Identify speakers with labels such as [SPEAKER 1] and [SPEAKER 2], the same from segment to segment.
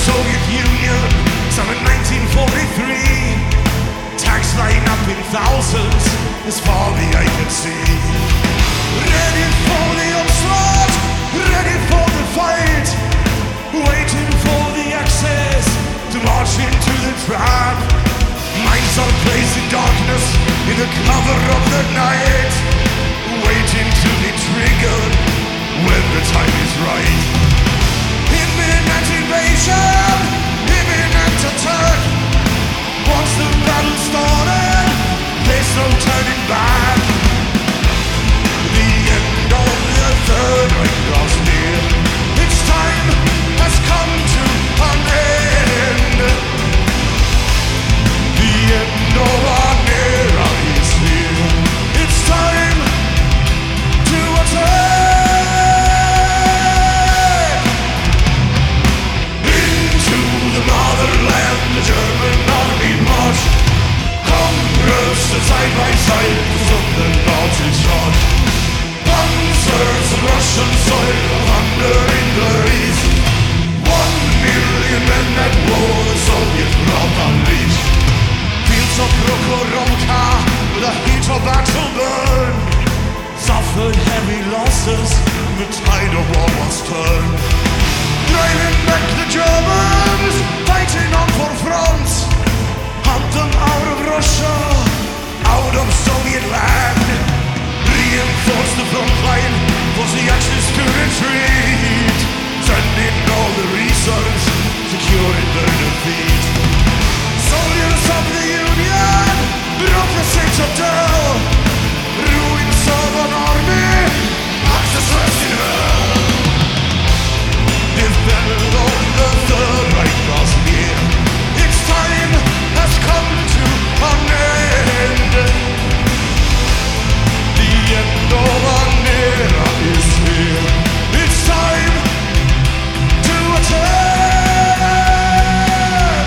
[SPEAKER 1] Soviet Union, summer 1943. Tanks line up in thousands, as far the eye can see. Ready for the onslaught, ready for the fight, waiting for the access to march into the trap. Minds are placed in darkness, in the cover of the night, waiting to be triggered when the time is right. Imminent invasion, imminent attack. Once the battle started, there's no turning back. The end of the Third Reich draws near. Its time has come to an end. The end of our era is here. It's time to attack. Into the motherland, the German army march. Congress stood side by side to stop the Nazi charge. Panzers of Russian soil, thunder in the east. 1,000,000 men at war, the Soviet wrath unleashed. Fields of Prokhorovka, with the heat of battle burn, suffered heavy losses, the tide of war was turned. Driving back the Germans, fighting on four fronts. Hunt them out of Russia, out of Soviet land. Reinforce the front line, force the Axis to retreat. Send in all the reserves, securing their defeat. Soldiers of the Union broke the citadel. Ruins of an army, Axis rest in hell. The battle of the Third Reich draws near. Its time has come to an end. The end of an era is here. It's time to attack.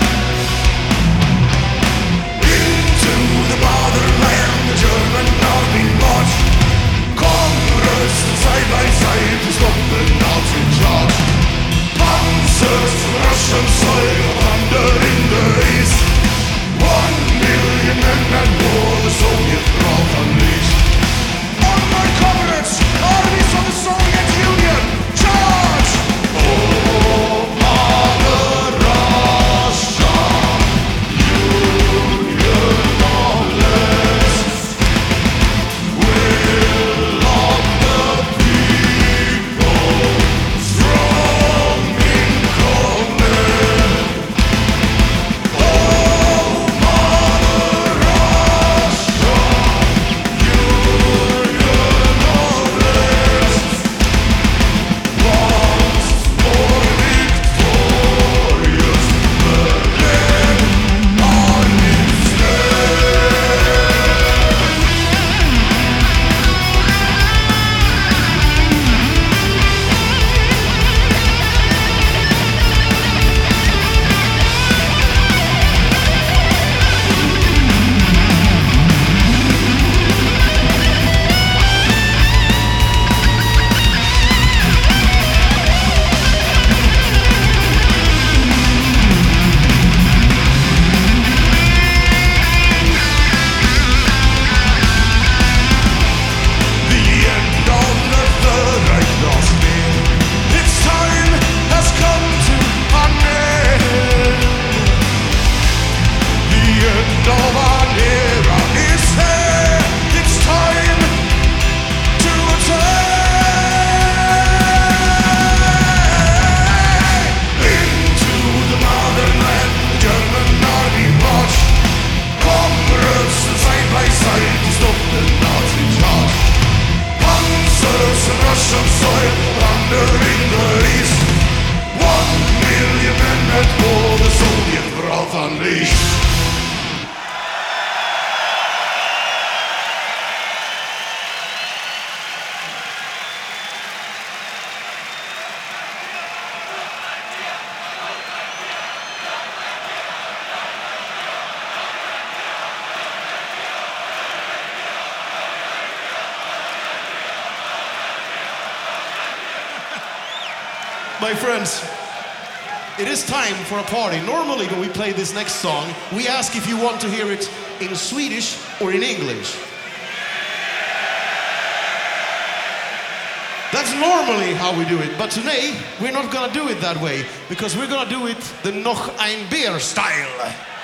[SPEAKER 1] Into the motherland, the German army march. Congress side by side to stop the Nazi charge. Panzers, Russian soil, thunder in the east. 1,000,000 men at war, the Soviet wrath unleashed. On my comrades, armies of the Soviet Union, charge! Oh, Mother Russia, Union of less, will of the people, strong in command. Oh, Mother Russia, Union of less, once more victorious, Berlin on its The end of the Third Reich draws near. Its time has come to an end. The end of an era is here. It's time to attack. Into the motherland, the German army march. Comrades side by side to stop the Nazi charge. Panzers and Russian soil, thunder in the east. 1,000,000 men at war, the Soviet wrath unleashed.
[SPEAKER 2] My friends, It is time for a party. Normally when we play this next song, we ask if you want to hear it in Swedish or in English. That's normally how we do it, but today we're not gonna do it that way, because we're gonna do it the Noch ein Bier style.